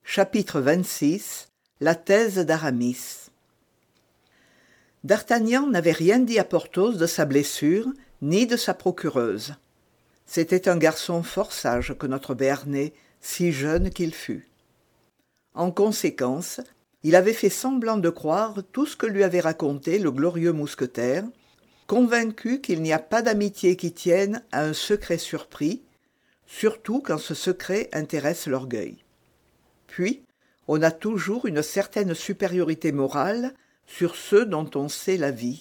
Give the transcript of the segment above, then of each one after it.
Chapitre 26. La thèse d'Aramis. D'Artagnan n'avait rien dit à Porthos de sa blessure, ni de sa procureuse. C'était un garçon fort sage que notre Béarnais, si jeune qu'il fût. En conséquence, il avait fait semblant de croire tout ce que lui avait raconté le glorieux mousquetaire, convaincu qu'il n'y a pas d'amitié qui tienne à un secret surpris, surtout quand ce secret intéresse l'orgueil. Puis, on a toujours une certaine supériorité morale sur ceux dont on sait la vie.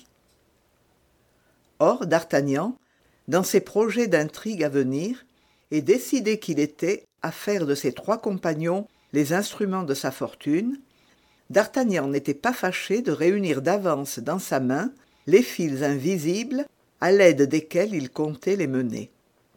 Or, d'Artagnan, dans ses projets d'intrigue à venir, et décidé qu'il était à faire de ses trois compagnons les instruments de sa fortune, d'Artagnan n'était pas fâché de réunir d'avance dans sa main les fils invisibles à l'aide desquels il comptait les mener.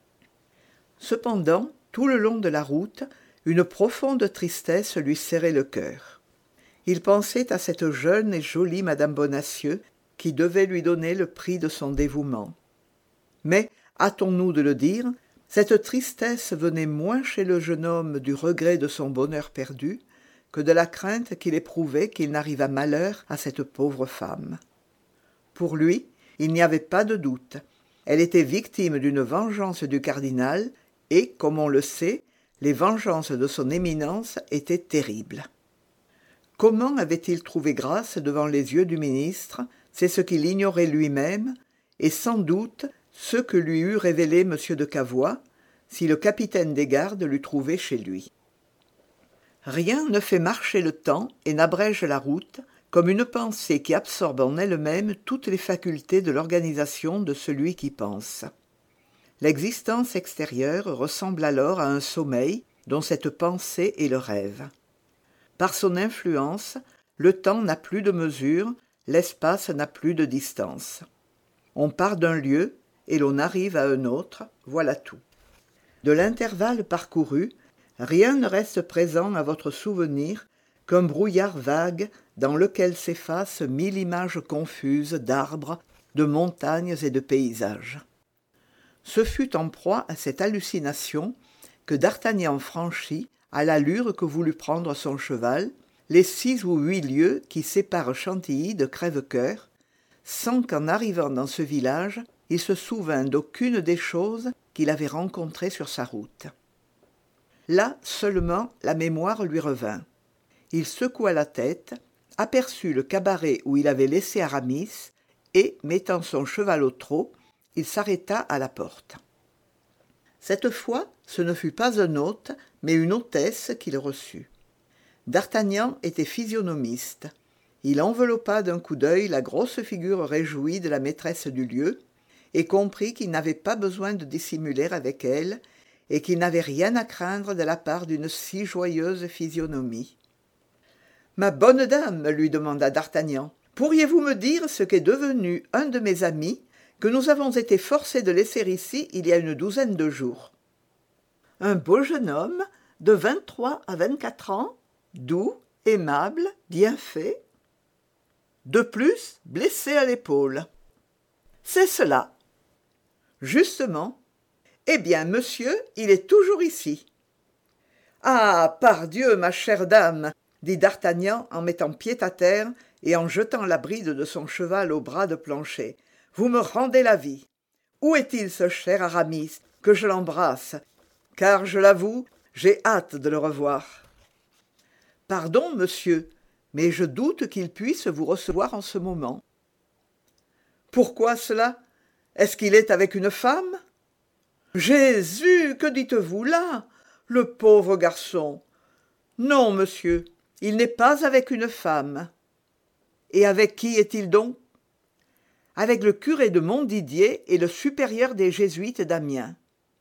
Cependant, tout le long de la route, une profonde tristesse lui serrait le cœur. Il pensait à cette jeune et jolie madame Bonacieux qui devait lui donner le prix de son dévouement. Mais, hâtons-nous de le dire, cette tristesse venait moins chez le jeune homme du regret de son bonheur perdu que de la crainte qu'il éprouvait qu'il n'arrivât malheur à cette pauvre femme. Pour lui, il n'y avait pas de doute. Elle était victime d'une vengeance du cardinal et, comme on le sait, les vengeances de son éminence étaient terribles. Comment avait-il trouvé grâce devant les yeux du ministre, c'est ce qu'il ignorait lui-même, et sans doute ce que lui eût révélé M. de Cavois, si le capitaine des gardes l'eût trouvé chez lui. Rien ne fait marcher le temps et n'abrège la route comme une pensée qui absorbe en elle-même toutes les facultés de l'organisation de celui qui pense. L'existence extérieure ressemble alors à un sommeil dont cette pensée est le rêve. Par son influence, le temps n'a plus de mesure, l'espace n'a plus de distance. On part d'un lieu et l'on arrive à un autre, voilà tout. De l'intervalle parcouru, rien ne reste présent à votre souvenir qu'un brouillard vague dans lequel s'effacent 1000 images confuses d'arbres, de montagnes et de paysages. Ce fut en proie à cette hallucination que d'Artagnan franchit, à l'allure que voulut prendre son cheval, les 6 ou 8 lieues qui séparent Chantilly de Crèvecoeur, sans qu'en arrivant dans ce village, il se souvînt d'aucune des choses qu'il avait rencontrées sur sa route. Là seulement la mémoire lui revint. Il secoua la tête, aperçut le cabaret où il avait laissé Aramis, et, mettant son cheval au trot, il s'arrêta à la porte. Cette fois, ce ne fut pas un hôte, mais une hôtesse qu'il reçut. D'Artagnan était physionomiste. Il enveloppa d'un coup d'œil la grosse figure réjouie de la maîtresse du lieu, et comprit qu'il n'avait pas besoin de dissimuler avec elle, et qu'il n'avait rien à craindre de la part d'une si joyeuse physionomie. « Ma bonne dame, lui demanda d'Artagnan, pourriez-vous me dire ce qu'est devenu un de mes amis, que nous avons été forcés de laisser ici il y a une douzaine de jours. » Un beau jeune homme, de 23 à 24 ans, doux, aimable, bien fait. De plus, blessé à l'épaule. « C'est cela. » « Justement. Eh bien, monsieur, il est toujours ici. »« Ah, pardieu, ma chère dame !» dit d'Artagnan en mettant pied à terre et en jetant la bride de son cheval au bras de Planchet. « Vous me rendez la vie. Où est-il, ce cher Aramis, que je l'embrasse, car, je l'avoue, j'ai hâte de le revoir. »« Pardon, monsieur, mais je doute qu'il puisse vous recevoir en ce moment. »« Pourquoi cela ? Est-ce qu'il est avec une femme ? » ?»« Jésus, que dites-vous là ? Le pauvre garçon ! Non, monsieur, il n'est pas avec une femme. »« Et avec qui est-il donc ? » ?»« Avec le curé de Montdidier et le supérieur des jésuites d'Amiens. »«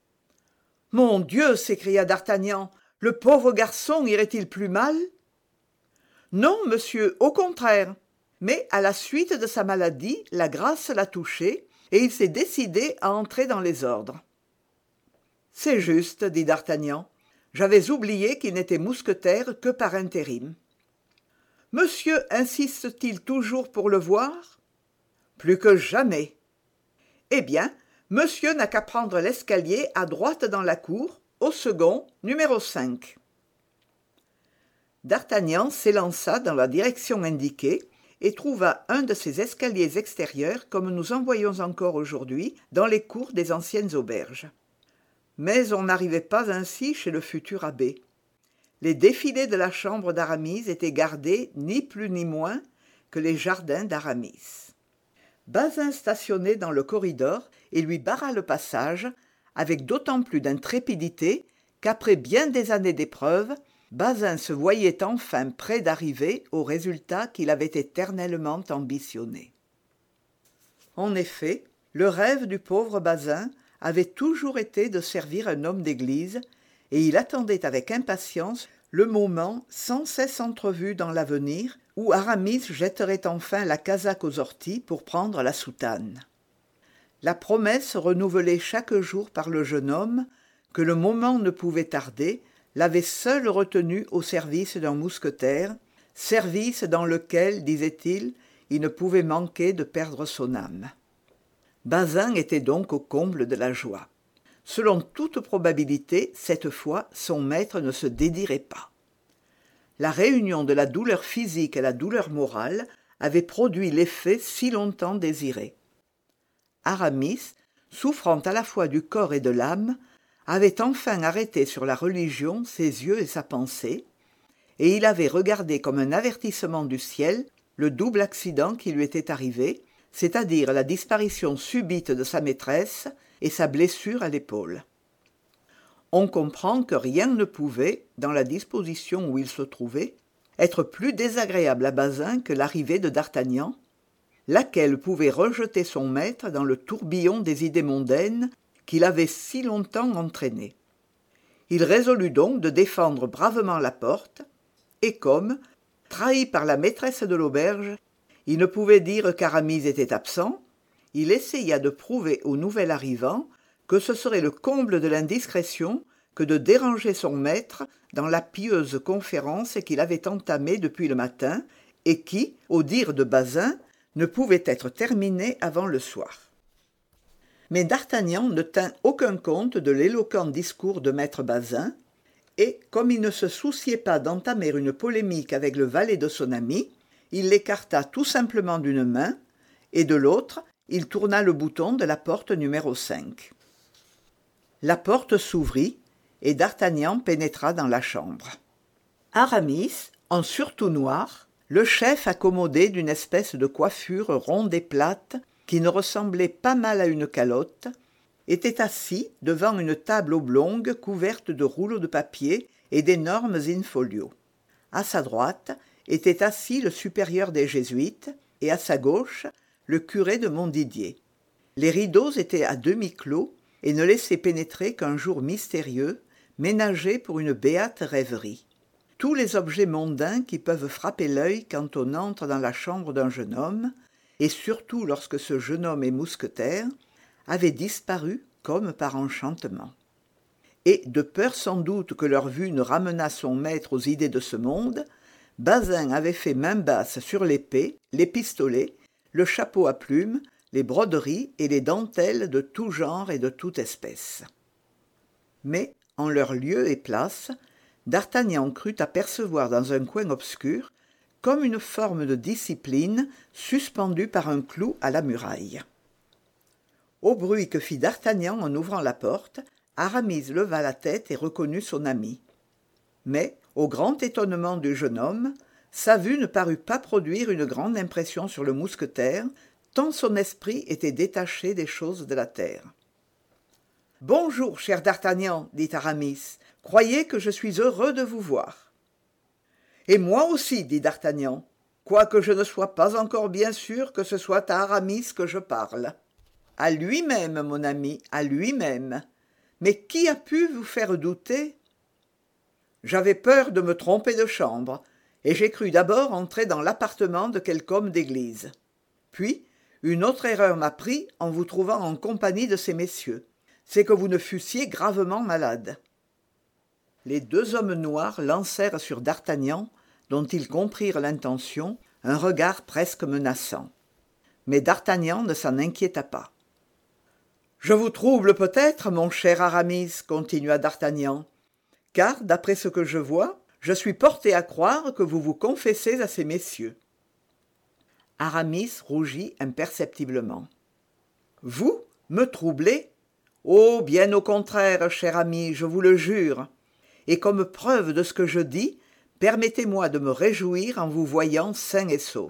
Mon Dieu !» s'écria d'Artagnan, « le pauvre garçon irait-il plus mal ? » ?»« Non, monsieur, au contraire. Mais à la suite de sa maladie, la grâce l'a touché, et il s'est décidé à entrer dans les ordres. »« C'est juste, » dit d'Artagnan. « J'avais oublié qu'il n'était mousquetaire que par intérim. »« Monsieur insiste-t-il toujours pour le voir ? » ?»« Plus que jamais. »« Eh bien, monsieur n'a qu'à prendre l'escalier à droite dans la cour, au second, numéro 5. » D'Artagnan s'élança dans la direction indiquée et trouva un de ces escaliers extérieurs comme nous en voyons encore aujourd'hui dans les cours des anciennes auberges. Mais on n'arrivait pas ainsi chez le futur abbé. Les défilés de la chambre d'Aramis étaient gardés ni plus ni moins que les jardins d'Aramis. Bazin stationnait dans le corridor et lui barra le passage, avec d'autant plus d'intrépidité qu'après bien des années d'épreuves, Bazin se voyait enfin près d'arriver au résultat qu'il avait éternellement ambitionné. En effet, le rêve du pauvre Bazin avait toujours été de servir un homme d'église, et il attendait avec impatience le moment sans cesse entrevu dans l'avenir où Aramis jetterait enfin la casaque aux orties pour prendre la soutane. La promesse renouvelée chaque jour par le jeune homme, que le moment ne pouvait tarder, l'avait seul retenu au service d'un mousquetaire, service dans lequel, disait-il, il ne pouvait manquer de perdre son âme. Bazin était donc au comble de la joie. Selon toute probabilité, cette fois, son maître ne se dédirait pas. La réunion de la douleur physique et la douleur morale avait produit l'effet si longtemps désiré. Aramis, souffrant à la fois du corps et de l'âme, avait enfin arrêté sur la religion ses yeux et sa pensée, et il avait regardé comme un avertissement du ciel le double accident qui lui était arrivé, c'est-à-dire la disparition subite de sa maîtresse et sa blessure à l'épaule. On comprend que rien ne pouvait, dans la disposition où il se trouvait, être plus désagréable à Bazin que l'arrivée de d'Artagnan, laquelle pouvait rejeter son maître dans le tourbillon des idées mondaines qu'il avait si longtemps entraîné. Il résolut donc de défendre bravement la porte, et comme, trahi par la maîtresse de l'auberge, il ne pouvait dire qu'Aramis était absent, il essaya de prouver au nouvel arrivant que ce serait le comble de l'indiscrétion que de déranger son maître dans la pieuse conférence qu'il avait entamée depuis le matin et qui, au dire de Bazin, ne pouvait être terminée avant le soir. Mais d'Artagnan ne tint aucun compte de l'éloquent discours de maître Bazin, et, comme il ne se souciait pas d'entamer une polémique avec le valet de son ami, il l'écarta tout simplement d'une main, et de l'autre, il tourna le bouton de la porte numéro 5. La porte s'ouvrit, et d'Artagnan pénétra dans la chambre. Aramis, en surtout noir, le chef accommodé d'une espèce de coiffure ronde et plate, qui ne ressemblait pas mal à une calotte, était assis devant une table oblongue couverte de rouleaux de papier et d'énormes in-folios. À sa droite était assis le supérieur des Jésuites, et à sa gauche, le curé de Montdidier. Les rideaux étaient à demi clos et ne laissaient pénétrer qu'un jour mystérieux, ménagé pour une béate rêverie. Tous les objets mondains qui peuvent frapper l'œil quand on entre dans la chambre d'un jeune homme, et surtout lorsque ce jeune homme est mousquetaire, avaient disparu comme par enchantement. Et, de peur sans doute que leur vue ne ramenât son maître aux idées de ce monde, Bazin avait fait main basse sur l'épée, les pistolets, le chapeau à plumes, les broderies et les dentelles de tout genre et de toute espèce. Mais, en leur lieu et place, d'Artagnan crut apercevoir dans un coin obscur comme une forme de discipline suspendue par un clou à la muraille. Au bruit que fit d'Artagnan en ouvrant la porte, Aramis leva la tête et reconnut son ami. Mais, au grand étonnement du jeune homme, sa vue ne parut pas produire une grande impression sur le mousquetaire, tant son esprit était détaché des choses de la terre. « Bonjour, cher d'Artagnan, dit Aramis, croyez que je suis heureux de vous voir. »« Et moi aussi, dit d'Artagnan, quoique je ne sois pas encore bien sûr que ce soit à Aramis que je parle. »« À lui-même, mon ami, à lui-même. Mais qui a pu vous faire douter ?»« J'avais peur de me tromper de chambre, et j'ai cru d'abord entrer dans l'appartement de quelque homme d'église. Puis, une autre erreur m'a pris en vous trouvant en compagnie de ces messieurs. C'est que vous ne fussiez gravement malade. » Les deux hommes noirs lancèrent sur d'Artagnan, dont ils comprirent l'intention, un regard presque menaçant. Mais d'Artagnan ne s'en inquiéta pas. « Je vous trouble peut-être, mon cher Aramis, continua d'Artagnan, car, d'après ce que je vois, je suis porté à croire que vous vous confessez à ces messieurs. » Aramis rougit imperceptiblement. « Vous, me troubler ? Oh, bien au contraire, cher ami, je vous le jure. Et comme preuve de ce que je dis, permettez-moi de me réjouir en vous voyant sain et sauf. »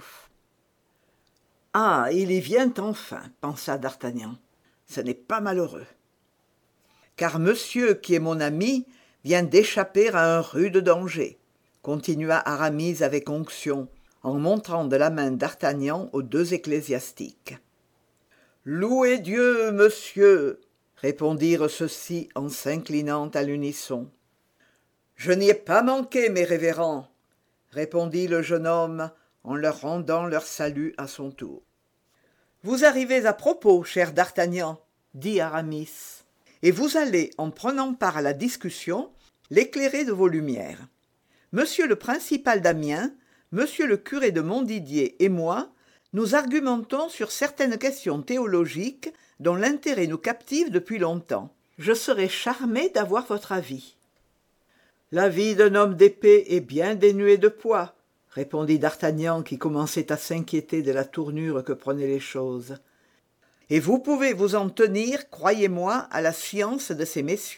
« Ah, il y vient enfin, pensa d'Artagnan. Ce n'est pas malheureux. Car monsieur, qui est mon ami, vient d'échapper à un rude danger, continua Aramis avec onction, en montrant de la main d'Artagnan aux deux ecclésiastiques. « Louez Dieu, monsieur !» répondirent ceux-ci en s'inclinant à l'unisson. « Je n'y ai pas manqué, mes révérends, » répondit le jeune homme en leur rendant leur salut à son tour. « Vous arrivez à propos, cher d'Artagnan, » dit Aramis, « et vous allez, en prenant part à la discussion, l'éclairer de vos lumières. Monsieur le principal d'Amiens, monsieur le curé de Montdidier et moi, nous argumentons sur certaines questions théologiques dont l'intérêt nous captive depuis longtemps. Je serais charmé d'avoir votre avis. »« L'avis d'un homme d'épée est bien dénué de poids, » répondit d'Artagnan qui commençait à s'inquiéter de la tournure que prenaient les choses. « Et vous pouvez vous en tenir, croyez-moi, à la science de ces messieurs. »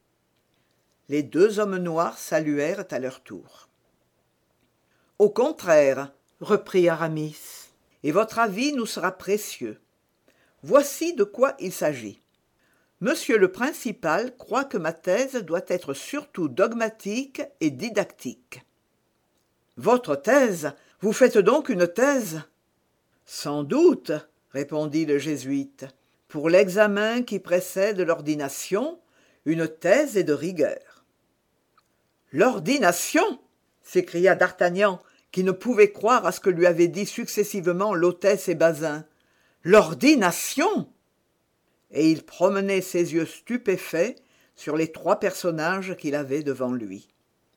Les deux hommes noirs saluèrent à leur tour. « Au contraire, » reprit Aramis, « et votre avis nous sera précieux. Voici de quoi il s'agit. Monsieur le principal croit que ma thèse doit être surtout dogmatique et didactique. »« Votre thèse ? Vous faites donc une thèse ?»« Sans doute, » répondit le jésuite. « Pour l'examen qui précède l'ordination, une thèse est de rigueur. »« L'ordination !» s'écria d'Artagnan, qui ne pouvait croire à ce que lui avaient dit successivement l'hôtesse et Bazin. « L'ordination !» Et il promenait ses yeux stupéfaits sur les trois personnages qu'il avait devant lui.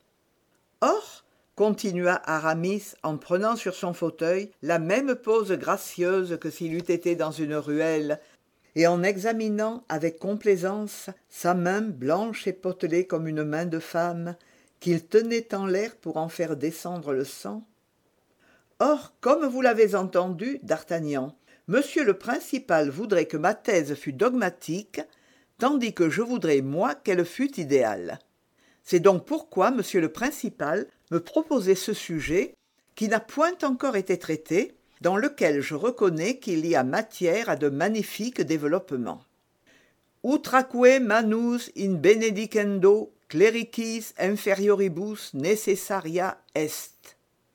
Or, continua Aramis en prenant sur son fauteuil la même pose gracieuse que s'il eût été dans une ruelle, et en examinant avec complaisance sa main blanche et potelée comme une main de femme, qu'il tenait en l'air pour en faire descendre le sang. « Or, comme vous l'avez entendu, d'Artagnan, monsieur le principal voudrait que ma thèse fût dogmatique, tandis que je voudrais, moi, qu'elle fût idéale. C'est donc pourquoi monsieur le principal me proposait ce sujet, qui n'a point encore été traité, dans lequel je reconnais qu'il y a matière à de magnifiques développements. Utraque manus in benedicendo clericis inferioribus necessaria est.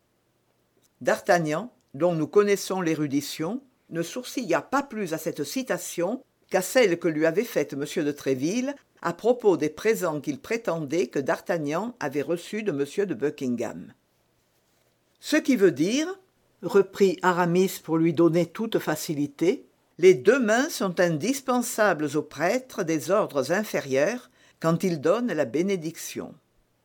D'Artagnan, dont nous connaissons l'érudition, ne sourcilla pas plus à cette citation qu'à celle que lui avait faite M. de Tréville à propos des présents qu'il prétendait que d'Artagnan avait reçus de M. de Buckingham. « Ce qui veut dire, reprit Aramis pour lui donner toute facilité, les deux mains sont indispensables aux prêtres des ordres inférieurs quand ils donnent la bénédiction. »«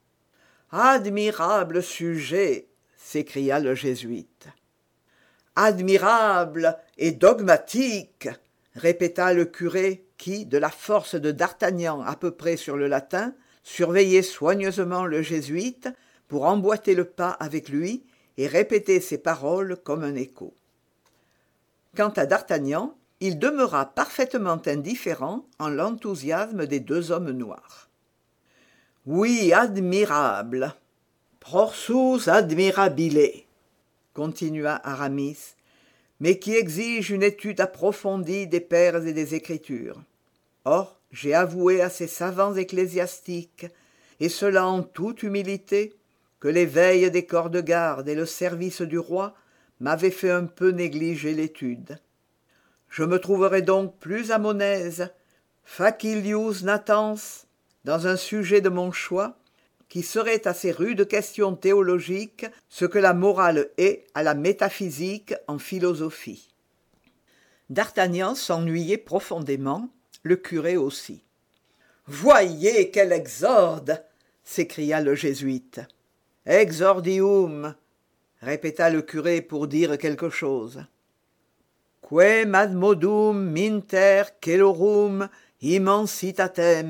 Admirable sujet !» s'écria le jésuite. « Admirable et dogmatique !» répéta le curé qui, de la force de d'Artagnan à peu près sur le latin, surveillait soigneusement le jésuite pour emboîter le pas avec lui et répéter ses paroles comme un écho. Quant à d'Artagnan, il demeura parfaitement indifférent en l'enthousiasme des deux hommes noirs. « Oui, admirable. Prorsus admirabile, » continua Aramis, mais qui exige une étude approfondie des pères et des Écritures. Or, j'ai avoué à ces savants ecclésiastiques, et cela en toute humilité, que les veilles des corps de garde et le service du roi m'avaient fait un peu négliger l'étude. Je me trouverai donc plus à mon aise, facilius natans, dans un sujet de mon choix, qui serait à ces rudes questions théologiques ce que la morale est à la métaphysique en philosophie. D'Artagnan s'ennuyait profondément, le curé aussi. « Voyez quel exorde !» s'écria le jésuite. « Exordium !» répéta le curé pour dire quelque chose. « Quem ad modum minter celorum immensitatem »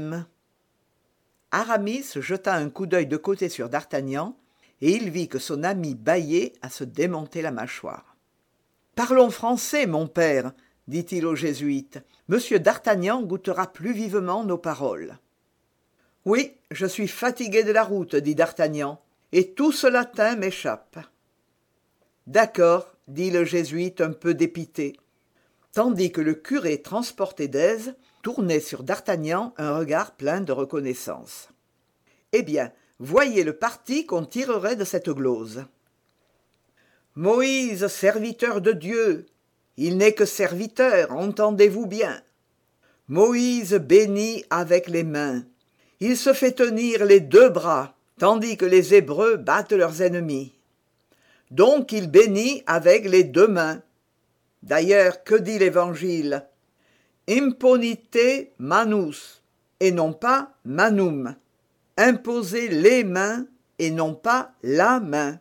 Aramis jeta un coup d'œil de côté sur d'Artagnan, et il vit que son ami bâillait à se démonter la mâchoire. « Parlons français, mon père, dit-il au jésuite. Monsieur d'Artagnan goûtera plus vivement nos paroles. « Oui, je suis fatigué de la route, dit d'Artagnan, et tout ce latin m'échappe. »« D'accord, dit le jésuite un peu dépité, tandis que le curé transporté d'aise tournait sur d'Artagnan un regard plein de reconnaissance. « Eh bien, voyez le parti qu'on tirerait de cette glose. Moïse, serviteur de Dieu, il n'est que serviteur, entendez-vous bien. Moïse bénit avec les mains. Il se fait tenir les 2 bras, tandis que les Hébreux battent leurs ennemis. Donc il bénit avec les 2 mains. D'ailleurs, que dit l'Évangile? Imponite manus, et non pas manum. Imposer les mains, et non pas la main.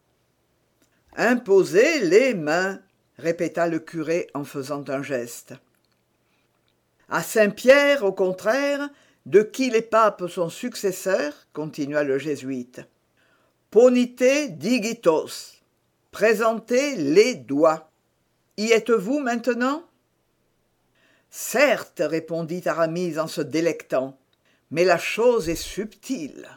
Imposer les mains, répéta le curé en faisant un geste. À Saint-Pierre, au contraire, de qui les papes sont successeurs, continua le jésuite. Ponite digitos, présentez les doigts. Y êtes-vous maintenant? Certes, répondit Aramis en se délectant, mais la chose est subtile.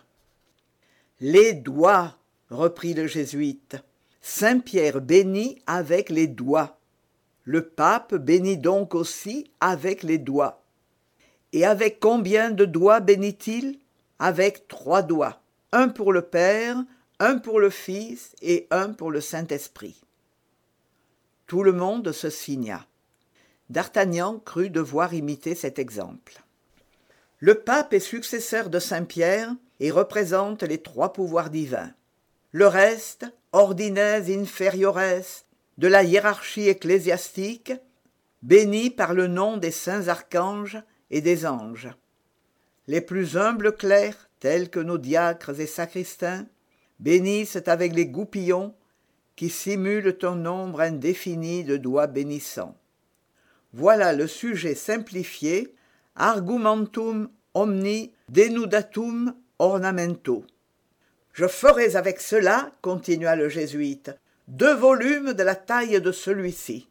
Les doigts, reprit le jésuite. Saint-Pierre bénit avec les doigts. Le pape bénit donc aussi avec les doigts. Et avec combien de doigts bénit-il? Avec 3 doigts, un pour le Père, un pour le Fils et un pour le Saint-Esprit. Tout le monde se signa. D'Artagnan crut devoir imiter cet exemple. Le pape est successeur de Saint-Pierre et représente les 3 pouvoirs divins. Le reste, ordines inferiores, de la hiérarchie ecclésiastique, béni par le nom des saints archanges et des anges. Les plus humbles clercs, tels que nos diacres et sacristains, bénissent avec les goupillons qui simulent un nombre indéfini de doigts bénissants. Voilà le sujet simplifié, argumentum omni denudatum ornamento. Je ferai avec cela, continua le jésuite, 2 volumes de la taille de celui-ci.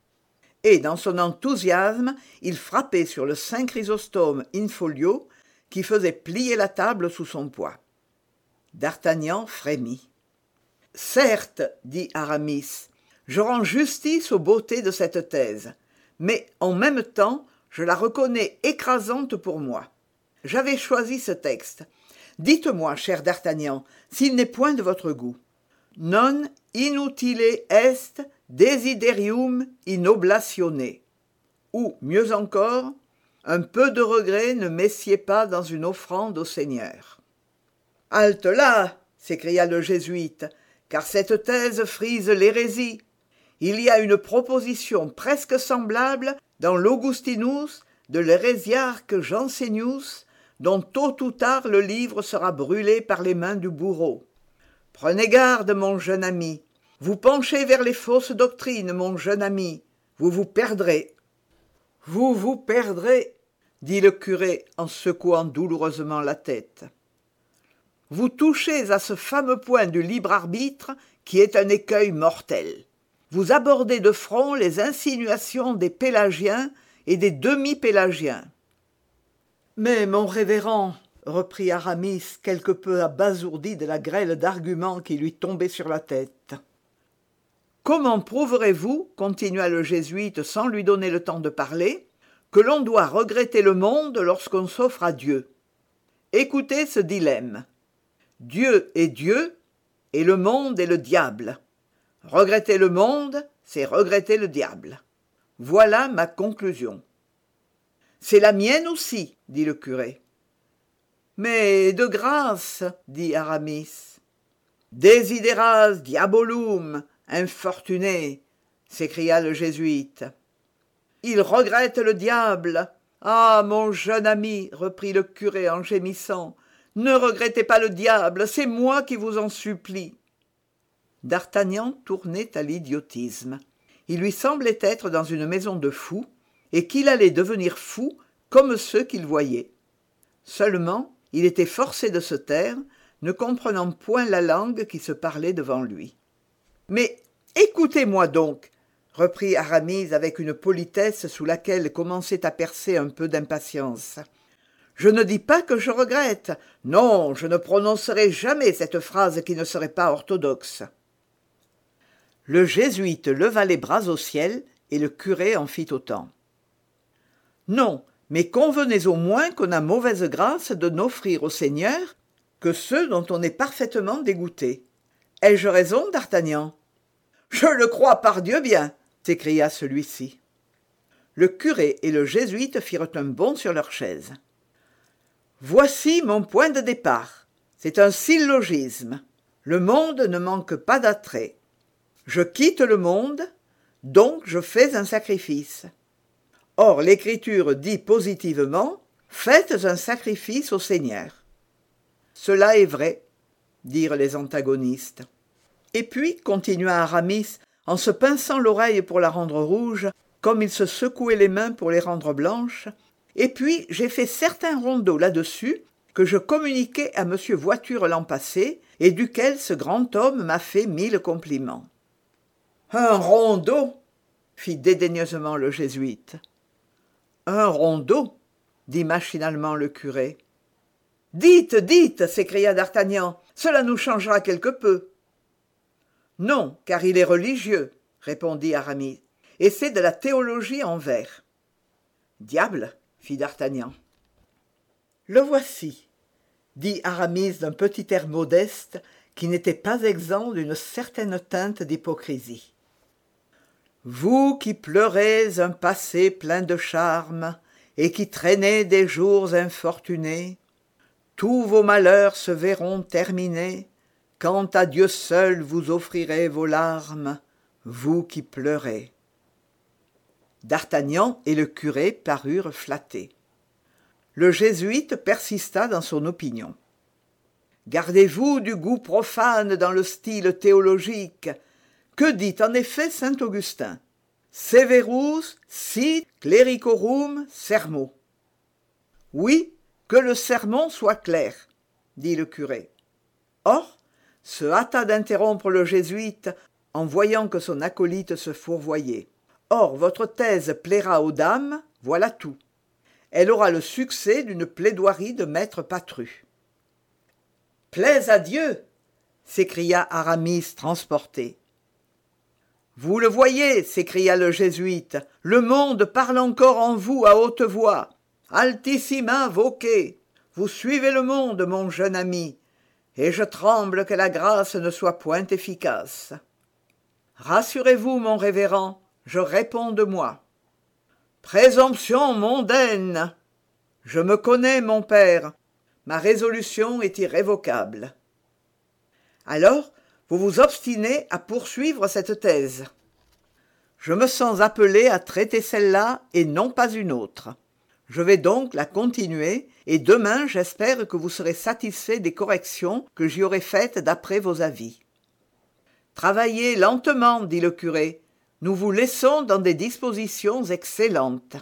Et dans son enthousiasme, il frappait sur le Saint Chrysostome in folio qui faisait plier la table sous son poids. D'Artagnan frémit. « Certes, dit Aramis, je rends justice aux beautés de cette thèse, mais en même temps, je la reconnais écrasante pour moi. J'avais choisi ce texte. Dites-moi, cher d'Artagnan, s'il n'est point de votre goût. Non inutile est desiderium in oblatione. Ou, mieux encore, un peu de regret ne messied pas dans une offrande au Seigneur. Halte là, s'écria le jésuite, car cette thèse frise l'hérésie. Il y a une proposition presque semblable dans l'Augustinus de l'hérésiarque Jansenius, dont tôt ou tard le livre sera brûlé par les mains du bourreau. Prenez garde, mon jeune ami. Vous penchez vers les fausses doctrines, mon jeune ami. Vous vous perdrez. Vous vous perdrez, dit le curé en secouant douloureusement la tête. Vous touchez à ce fameux point du libre arbitre qui est un écueil mortel. Vous abordez de front les insinuations des pélagiens et des demi-pélagiens. Mais, mon révérend, reprit Aramis, quelque peu abasourdi de la grêle d'arguments qui lui tombait sur la tête. Comment prouverez-vous, continua le jésuite sans lui donner le temps de parler, que l'on doit regretter le monde lorsqu'on s'offre à Dieu? Écoutez ce dilemme. Dieu est Dieu et le monde est le diable. Regretter le monde, c'est regretter le diable. Voilà ma conclusion. C'est la mienne aussi, dit le curé. Mais de grâce, dit Aramis. Desideras diabolum, infortuné, s'écria le jésuite. Il regrette le diable. Ah, mon jeune ami, reprit le curé en gémissant, ne regrettez pas le diable, c'est moi qui vous en supplie. D'Artagnan tournait à l'idiotisme. Il lui semblait être dans une maison de fous, et qu'il allait devenir fou comme ceux qu'il voyait. Seulement, il était forcé de se taire, ne comprenant point la langue qui se parlait devant lui. « Mais écoutez-moi donc, reprit Aramis avec une politesse sous laquelle commençait à percer un peu d'impatience. Je ne dis pas que je regrette. Non, je ne prononcerai jamais cette phrase qui ne serait pas orthodoxe. » Le jésuite leva les bras au ciel et le curé en fit autant. « Non, mais convenez au moins qu'on a mauvaise grâce de n'offrir au Seigneur que ceux dont on est parfaitement dégoûté. Ai-je raison, d'Artagnan ?»« Je le crois par Dieu bien !» s'écria celui-ci. Le curé et le jésuite firent un bond sur leurs chaises. « Voici mon point de départ. C'est un syllogisme. Le monde ne manque pas d'attrait. Je quitte le monde, donc je fais un sacrifice. Or, l'Écriture dit positivement « Faites un sacrifice au Seigneur ». Cela est vrai, dirent les antagonistes. Et puis, continua Aramis, en se pinçant l'oreille pour la rendre rouge, comme il se secouait les mains pour les rendre blanches, et puis j'ai fait certains rondeaux là-dessus que je communiquai à monsieur Voiture l'an passé, et duquel ce grand homme m'a fait 1000 compliments. « Un rondeau !» fit dédaigneusement le jésuite. « Un rondeau !» dit machinalement le curé. « Dites, dites !» s'écria d'Artagnan, « cela nous changera quelque peu. » « Non, car il est religieux, » répondit Aramis, « et c'est de la théologie en vers. »« Diable !» fit d'Artagnan. « Le voici, » dit Aramis d'un petit air modeste qui n'était pas exempt d'une certaine teinte d'hypocrisie. « Vous qui pleurez un passé plein de charmes et qui traînez des jours infortunés, tous vos malheurs se verront terminés quand à Dieu seul vous offrirez vos larmes, vous qui pleurez. » D'Artagnan et le curé parurent flattés. Le jésuite persista dans son opinion. « Gardez-vous du goût profane dans le style théologique. Que dit en effet saint Augustin ? Severus sit clericorum sermo. » Oui, que le sermon soit clair, dit le curé. Or, se hâta d'interrompre le jésuite en voyant que son acolyte se fourvoyait. « Or, votre thèse plaira aux dames, voilà tout. Elle aura le succès d'une plaidoirie de maître Patru. »« Plaise à Dieu !» s'écria Aramis transporté. « Vous le voyez, s'écria le jésuite, le monde parle encore en vous à haute voix. Altissima voce, vous suivez le monde, mon jeune ami, et je tremble que la grâce ne soit point efficace. Rassurez-vous, mon révérend, je réponds de moi. Présomption mondaine ! Je me connais, mon père, ma résolution est irrévocable. Alors, vous vous obstinez à poursuivre cette thèse. Je me sens appelé à traiter celle-là et non pas une autre. Je vais donc la continuer, et demain j'espère que vous serez satisfait des corrections que j'y aurai faites d'après vos avis. Travaillez lentement, dit le curé, nous vous laissons dans des dispositions excellentes.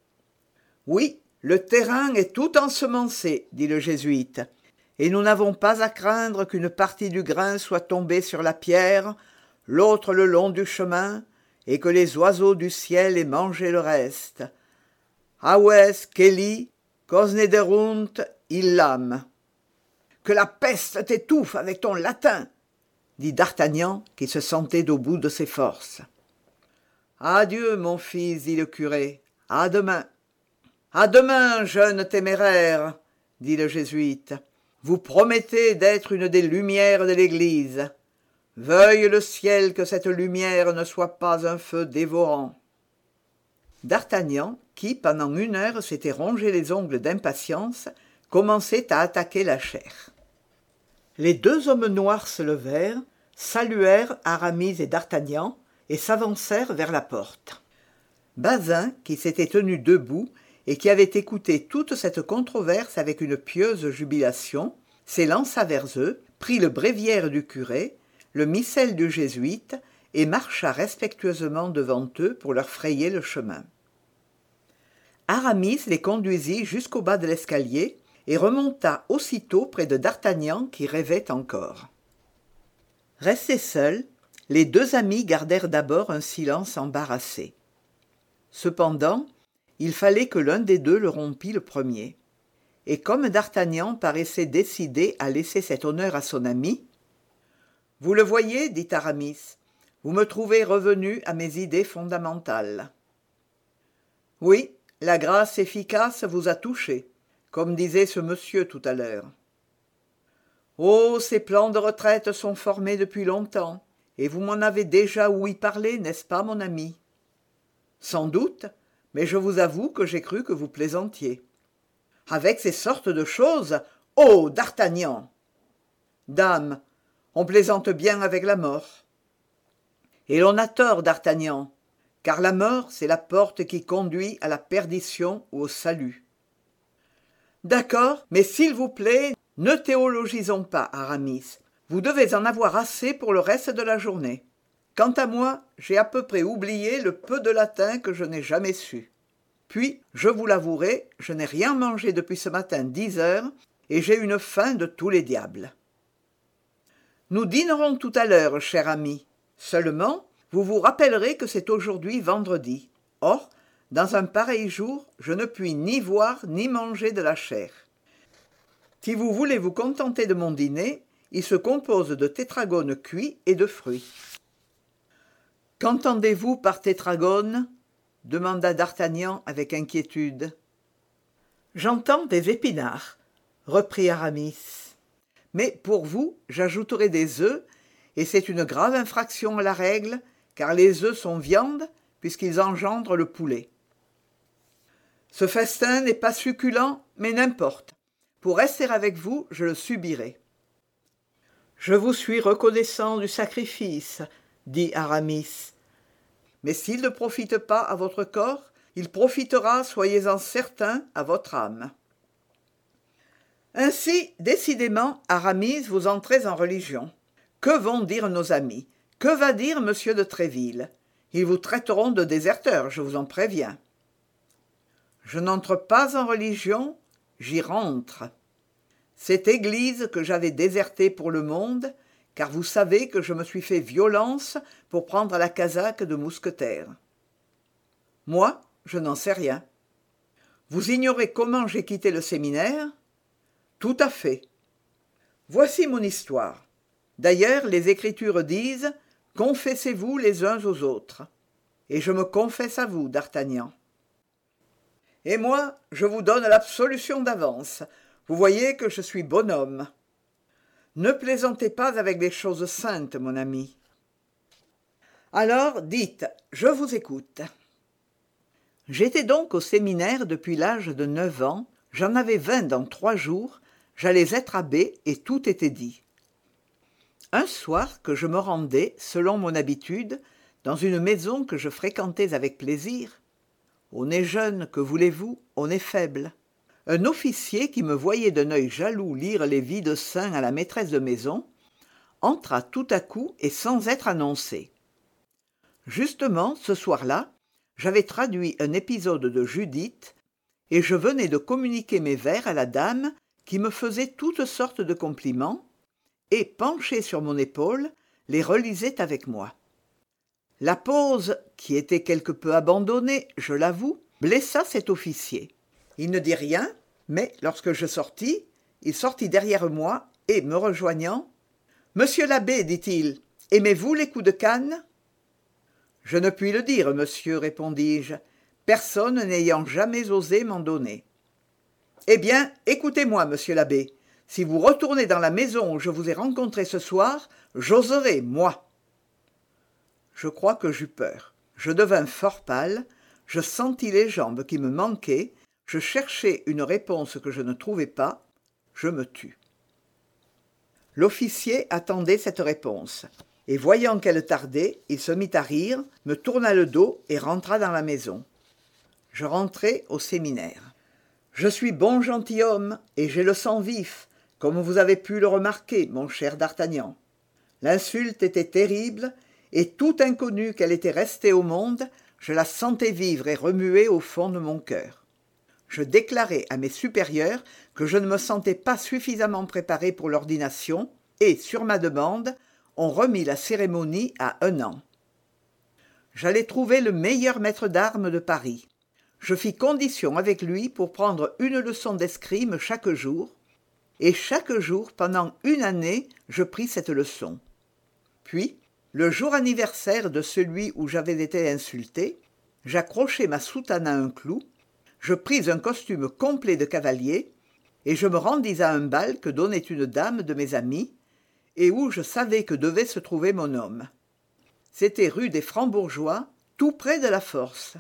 Oui, le terrain est tout ensemencé, dit le jésuite, et nous n'avons pas à craindre qu'une partie du grain soit tombée sur la pierre, l'autre le long du chemin, et que les oiseaux du ciel aient mangé le reste. Aves celi, cosnederunt illam. Que la peste t'étouffe avec ton latin, dit d'Artagnan, qui se sentait au bout de ses forces. Adieu, mon fils, dit le curé, à demain. À demain, jeune téméraire, dit le jésuite. Vous promettez d'être une des lumières de l'Église. Veuille le ciel que cette lumière ne soit pas un feu dévorant. D'Artagnan, qui pendant 1 heure s'était rongé les ongles d'impatience, commençait à attaquer la chair. Les 2 hommes noirs se levèrent, saluèrent Aramis et d'Artagnan et s'avancèrent vers la porte. Bazin, qui s'était tenu debout et qui avait écouté toute cette controverse avec une pieuse jubilation, s'élança vers eux, prit le bréviaire du curé, le missel du jésuite, et marcha respectueusement devant eux pour leur frayer le chemin. Aramis les conduisit jusqu'au bas de l'escalier et remonta aussitôt près de d'Artagnan qui rêvait encore. Restés seuls, les deux amis gardèrent d'abord un silence embarrassé. Cependant, il fallait que l'un des deux le rompît le premier. Et comme d'Artagnan paraissait décidé à laisser cet honneur à son ami, « Vous le voyez, dit Aramis, vous me trouvez revenu à mes idées fondamentales. » « Oui, la grâce efficace vous a touché, comme disait ce monsieur tout à l'heure. »« Oh, ces plans de retraite sont formés depuis longtemps, et vous m'en avez déjà ouï parler, n'est-ce pas, mon ami ? » ?»« Sans doute, mais je vous avoue que j'ai cru que vous plaisantiez. »« Avec ces sortes de choses, oh, d'Artagnan !»« Dame, on plaisante bien avec la mort. » »« Et l'on a tort, d'Artagnan, car la mort, c'est la porte qui conduit à la perdition ou au salut. » « D'accord, mais s'il vous plaît, ne théologisons pas, Aramis. Vous devez en avoir assez pour le reste de la journée. Quant à moi, j'ai à peu près oublié le peu de latin que je n'ai jamais su. Puis, je vous l'avouerai, je n'ai rien mangé depuis ce matin 10 heures, et j'ai une faim de tous les diables. Nous dînerons tout à l'heure, cher ami. Seulement, vous vous rappellerez que c'est aujourd'hui vendredi. Or, dans un pareil jour, je ne puis ni voir ni manger de la chair. Si vous voulez vous contenter de mon dîner, il se compose de tétragones cuits et de fruits. « Qu'entendez-vous par tétragones » demanda d'Artagnan avec inquiétude. « J'entends des épinards, » reprit Aramis. « Mais pour vous, j'ajouterai des œufs, et c'est une grave infraction à la règle, car les œufs sont viande, puisqu'ils engendrent le poulet. Ce festin n'est pas succulent, mais n'importe. Pour rester avec vous, je le subirai. »« Je vous suis reconnaissant du sacrifice, » dit Aramis. « Mais s'il ne profite pas à votre corps, il profitera, soyez-en certains, à votre âme. » Ainsi, décidément, Aramis, vous entrez en religion. Que vont dire nos amis? Que va dire M. de Tréville? Ils vous traiteront de déserteur, je vous en préviens. Je n'entre pas en religion, j'y rentre. Cette église que j'avais désertée pour le monde, car vous savez que je me suis fait violence pour prendre la casaque de mousquetaire. Moi, je n'en sais rien. Vous ignorez comment j'ai quitté le séminaire? Tout à fait. Voici mon histoire. D'ailleurs, les Écritures disent « Confessez-vous les uns aux autres ». Et je me confesse à vous, d'Artagnan. Et moi, je vous donne l'absolution d'avance. Vous voyez que je suis bonhomme. Ne plaisantez pas avec les choses saintes, mon ami. Alors, dites, je vous écoute. J'étais donc au séminaire depuis l'âge de 9 ans, j'en avais 20 dans 3 jours, j'allais être abbé et tout était dit. Un soir que je me rendais, selon mon habitude, dans une maison que je fréquentais avec plaisir, on est jeune, que voulez-vous, on est faible. Un officier qui me voyait d'un œil jaloux lire les vies de saints à la maîtresse de maison, entra tout à coup et sans être annoncé. Justement, ce soir-là, j'avais traduit un épisode de Judith, et je venais de communiquer mes vers à la dame qui me faisait toutes sortes de compliments, et, penchée sur mon épaule, les relisait avec moi. La pause, qui était quelque peu abandonnée, je l'avoue, blessa cet officier. Il ne dit rien, mais lorsque je sortis, il sortit derrière moi et, me rejoignant, « Monsieur l'abbé, dit-il, aimez-vous les coups de canne ?»« Je ne puis le dire, monsieur, répondis-je, personne n'ayant jamais osé m'en donner. »« Eh bien, écoutez-moi, monsieur l'abbé, si vous retournez dans la maison où je vous ai rencontré ce soir, j'oserai, moi. » Je crois que j'eus peur. Je devins fort pâle, je sentis les jambes qui me manquaient, je cherchai une réponse que je ne trouvais pas, je me tus. L'officier attendait cette réponse, et voyant qu'elle tardait, il se mit à rire, me tourna le dos et rentra dans la maison. Je rentrai au séminaire. Je suis bon gentilhomme, et j'ai le sang vif, comme vous avez pu le remarquer, mon cher d'Artagnan. L'insulte était terrible, et tout inconnue qu'elle était restée au monde, je la sentais vivre et remuer au fond de mon cœur. Je déclarai à mes supérieurs que je ne me sentais pas suffisamment préparé pour l'ordination, et, sur ma demande, on remit la cérémonie à 1 an. J'allais trouver le meilleur maître d'armes de Paris. Je fis condition avec lui pour prendre une leçon d'escrime chaque jour, et chaque jour, pendant 1 année, je pris cette leçon. Puis, le jour anniversaire de celui où j'avais été insulté, j'accrochai ma soutane à un clou, je pris un costume complet de cavalier, et je me rendis à un bal que donnait une dame de mes amies, et où je savais que devait se trouver mon homme. C'était rue des Francs-Bourgeois, tout près de la Force.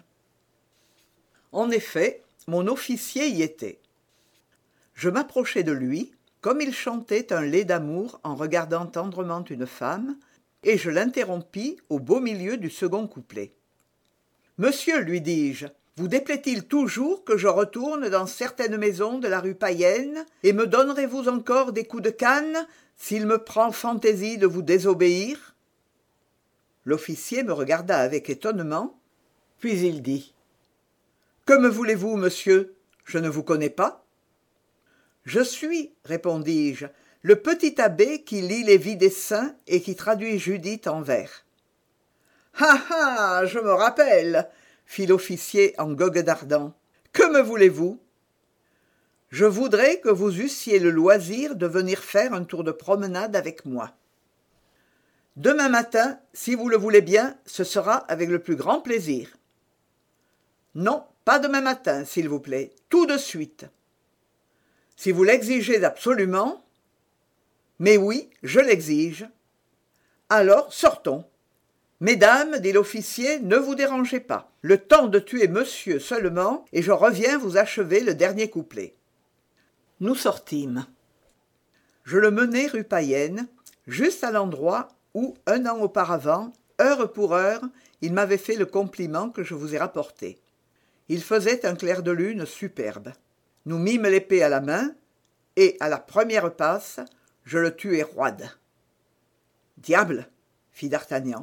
En effet, mon officier y était. Je m'approchai de lui, comme il chantait un lait d'amour en regardant tendrement une femme, et je l'interrompis au beau milieu du second couplet. « Monsieur, lui dis-je, vous déplaît-il toujours que je retourne dans certaines maisons de la rue Payenne, et me donnerez-vous encore des coups de canne s'il me prend fantaisie de vous désobéir ?» L'officier me regarda avec étonnement, puis il dit « Que me voulez-vous, monsieur? Je ne vous connais pas. » « Je suis, répondis-je, le petit abbé qui lit les vies des saints et qui traduit Judith en vers. »« Ah ah, je me rappelle, fit l'officier en goguenardant. « Que me voulez-vous ? » ?»« Je voudrais que vous eussiez le loisir de venir faire un tour de promenade avec moi. »« Demain matin, si vous le voulez bien, ce sera avec le plus grand plaisir. »« Non, pas demain matin, s'il vous plaît, tout de suite. »« Si vous l'exigez absolument. »« Mais oui, je l'exige. »« Alors, sortons. » « Mesdames, dit l'officier, ne vous dérangez pas. Le temps de tuer monsieur seulement, et je reviens vous achever le dernier couplet. » Nous sortîmes. Je le menai rue Payenne, juste à l'endroit où, 1 an auparavant, heure pour heure, il m'avait fait le compliment que je vous ai rapporté. Il faisait un clair de lune superbe. Nous mîmes l'épée à la main, et, à la première passe, je le tuai roide. « Diable !» fit d'Artagnan.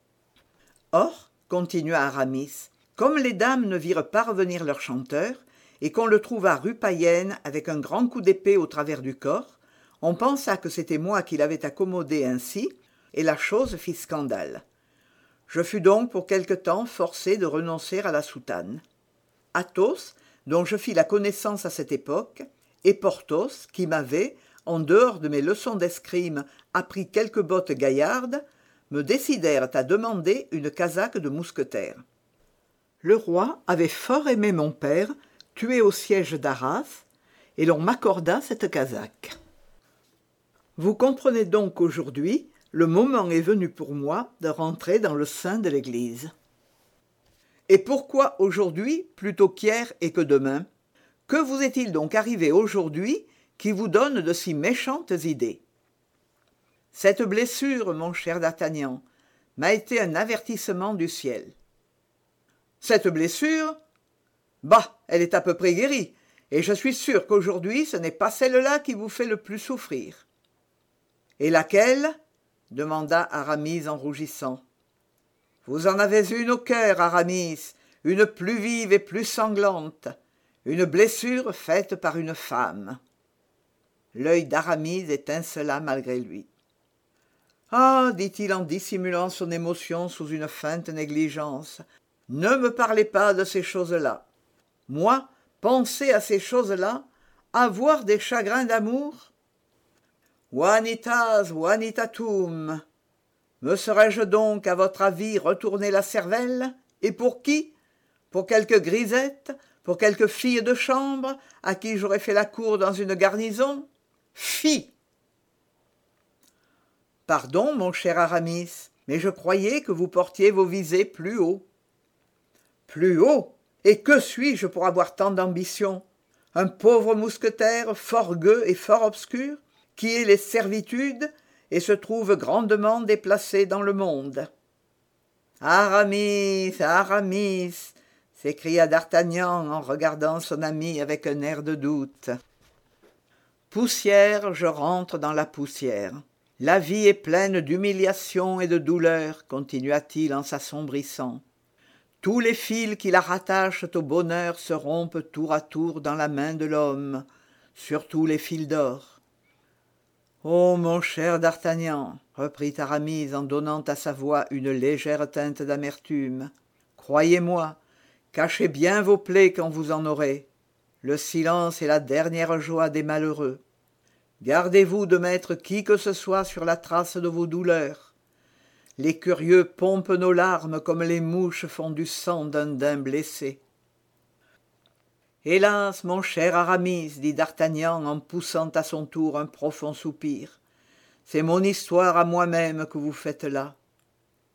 Or, continua Aramis, comme les dames ne virent pas revenir leur chanteur, et qu'on le trouva rue Payenne avec un grand coup d'épée au travers du corps, on pensa que c'était moi qui l'avais accommodé ainsi, et la chose fit scandale. Je fus donc pour quelque temps forcé de renoncer à la soutane. Athos, dont je fis la connaissance à cette époque, et Porthos, qui m'avait, en dehors de mes leçons d'escrime, appris quelques bottes gaillardes, me décidèrent à demander une casaque de mousquetaire. Le roi avait fort aimé mon père, tué au siège d'Arras, et l'on m'accorda cette casaque. Vous comprenez donc qu'aujourd'hui, le moment est venu pour moi de rentrer dans le sein de l'Église. Et pourquoi aujourd'hui plutôt qu'hier et que demain? Que vous est-il donc arrivé aujourd'hui qui vous donne de si méchantes idées? Cette blessure, mon cher d'Artagnan, m'a été un avertissement du ciel. Cette blessure? Bah, elle est à peu près guérie, et je suis sûr qu'aujourd'hui ce n'est pas celle-là qui vous fait le plus souffrir. Et laquelle? Demanda Aramis en rougissant. Vous en avez une au cœur, Aramis, une plus vive et plus sanglante, une blessure faite par une femme. L'œil d'Aramis étincela malgré lui. Ah, dit-il en dissimulant son émotion sous une feinte négligence, ne me parlez pas de ces choses-là. Moi, penser à ces choses-là, avoir des chagrins d'amour? Vanitas vanitatum. Me serais-je donc, à votre avis, retourné la cervelle? Et pour qui? Pour quelque grisette? Pour quelque fille de chambre, à qui j'aurais fait la cour dans une garnison? Fi! Pardon, mon cher Aramis, mais je croyais que vous portiez vos visées plus haut. Plus haut? Et que suis-je pour avoir tant d'ambition? Un pauvre mousquetaire fort gueux et fort obscur, qui ait les servitudes et se trouve grandement déplacé dans le monde. Aramis, Aramis, s'écria d'Artagnan en regardant son ami avec un air de doute. Poussière, je rentre dans la poussière. La vie est pleine d'humiliation et de douleur, continua-t-il en s'assombrissant. Tous les fils qui la rattachent au bonheur se rompent tour à tour dans la main de l'homme. surtout les fils d'or. « Oh, mon cher d'Artagnan, reprit Aramis en donnant à sa voix une légère teinte d'amertume, croyez-moi, cachez bien vos plaies quand vous en aurez. Le silence est la dernière joie des malheureux. Gardez-vous de mettre qui que ce soit sur la trace de vos douleurs. Les curieux pompent nos larmes comme les mouches font du sang d'un daim blessé. » « Hélas, mon cher Aramis, dit d'Artagnan en poussant à son tour un profond soupir, c'est mon histoire à moi-même que vous faites là. »« Comment ?»«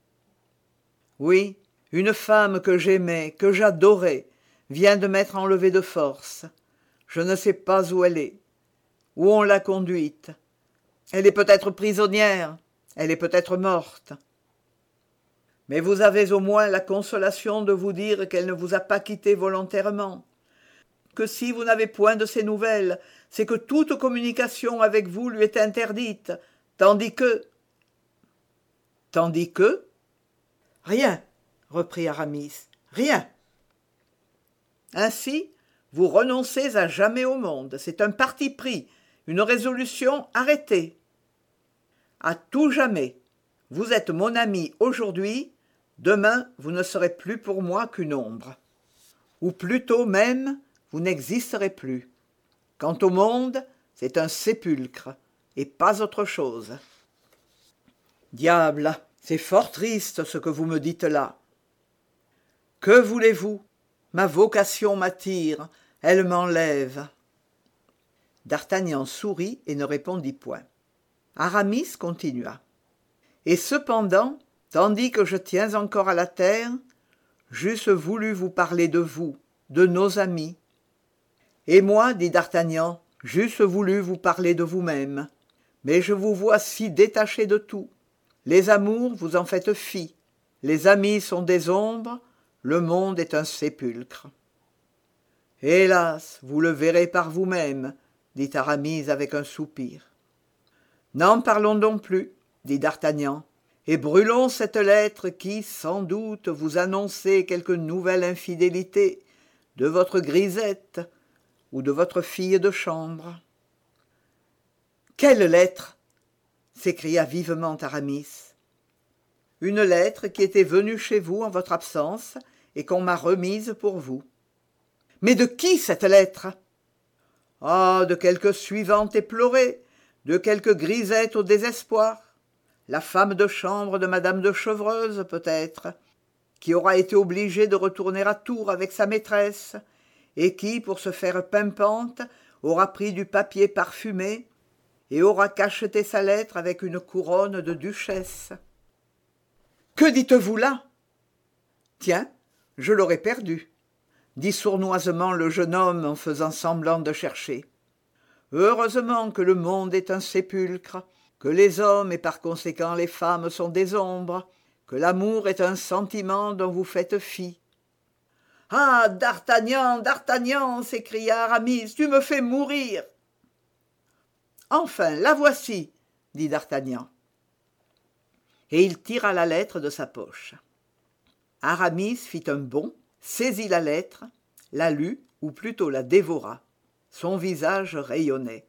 Oui, une femme que j'aimais, que j'adorais, vient de m'être enlevée de force. Je ne sais pas où elle est, où on l'a conduite. Elle est peut-être prisonnière, elle est peut-être morte. Mais vous avez au moins la consolation de vous dire qu'elle ne vous a pas quitté volontairement, que si vous n'avez point de ses nouvelles, c'est que toute communication avec vous lui est interdite, tandis que... Tandis que... Rien, reprit Aramis, rien. Ainsi, vous renoncez à jamais au monde, c'est un parti pris, une résolution arrêtée. À tout jamais, vous êtes mon ami aujourd'hui, demain vous ne serez plus pour moi qu'une ombre. Ou plutôt même, vous n'existerez plus. Quant au monde, c'est un sépulcre, et pas autre chose. Diable, c'est fort triste ce que vous me dites là. Que voulez-vous? Ma vocation m'attire, elle m'enlève. D'Artagnan sourit et ne répondit point. Aramis continua. Et cependant, tandis que je tiens encore à la terre, j'eusse voulu vous parler de vous, de nos amis. Et moi, dit d'Artagnan, j'eusse voulu vous parler de vous-même, mais je vous vois si détaché de tout. Les amours, vous en faites fi, les amis sont des ombres, le monde est un sépulcre. Hélas, vous le verrez par vous-même, dit Aramis avec un soupir. N'en parlons donc plus, dit d'Artagnan, et brûlons cette lettre qui, sans doute, vous annonçait quelque nouvelle infidélité de votre grisette ou de votre fille de chambre. « Quelle lettre » s'écria vivement Aramis. « Une lettre qui était venue chez vous en votre absence et qu'on m'a remise pour vous. »« Mais de qui cette lettre ?»« Ah, de quelque suivante éplorée, de quelque grisette au désespoir. La femme de chambre de madame de Chevreuse, peut-être, qui aura été obligée de retourner à Tours avec sa maîtresse, et qui, pour se faire pimpante, aura pris du papier parfumé et aura cacheté sa lettre avec une couronne de duchesse. Que dites-vous là? Tiens, je l'aurais perdue, dit sournoisement le jeune homme en faisant semblant de chercher. Heureusement que le monde est un sépulcre, que les hommes et par conséquent les femmes sont des ombres, que l'amour est un sentiment dont vous faites fi. « Ah, d'Artagnan, d'Artagnan !» s'écria Aramis, « tu me fais mourir !»« Enfin, la voici !» dit d'Artagnan. Et il tira la lettre de sa poche. Aramis fit un bond, saisit la lettre, la lut, ou plutôt la dévora. Son visage rayonnait.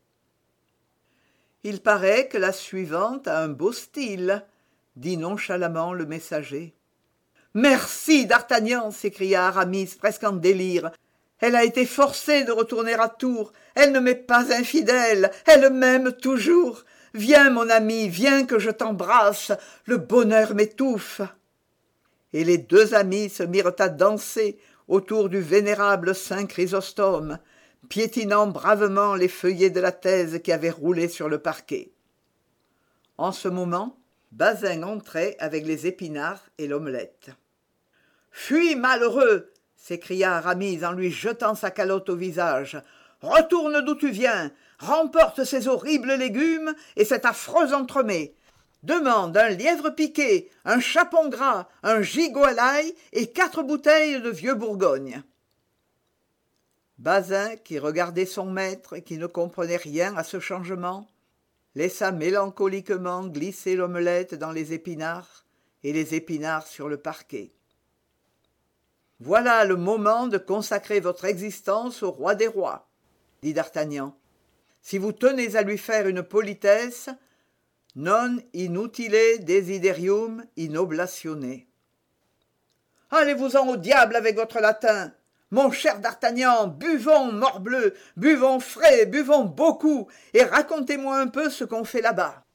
« Il paraît que la suivante a un beau style, » dit nonchalamment le messager. « Merci, d'Artagnan !» s'écria Aramis, presque en délire. « Elle a été forcée de retourner à Tours. Elle ne m'est pas infidèle. Elle m'aime toujours. Viens, mon ami, viens que je t'embrasse. Le bonheur m'étouffe. » Et les deux amis se mirent à danser autour du vénérable saint Chrysostome, piétinant bravement les feuillets de la thèse qui avaient roulé sur le parquet. En ce moment, Bazin entrait avec les épinards et l'omelette. « Fuis, malheureux !» s'écria Aramis en lui jetant sa calotte au visage. « Retourne d'où tu viens, remporte ces horribles légumes et cet affreux entremets. Demande un lièvre piqué, un chapon gras, un gigot à l'ail et 4 bouteilles de vieux Bourgogne. » Bazin, qui regardait son maître et qui ne comprenait rien à ce changement, laissa mélancoliquement glisser l'omelette dans les épinards et les épinards sur le parquet. « Voilà le moment de consacrer votre existence au roi des rois. dit d'Artagnan. Si vous tenez à lui faire une politesse, non inutile desiderium in oblatione. Allez-vous-en au diable avec votre latin. Mon cher d'Artagnan, buvons, morbleu, buvons frais, buvons beaucoup, et racontez-moi un peu ce qu'on fait là-bas.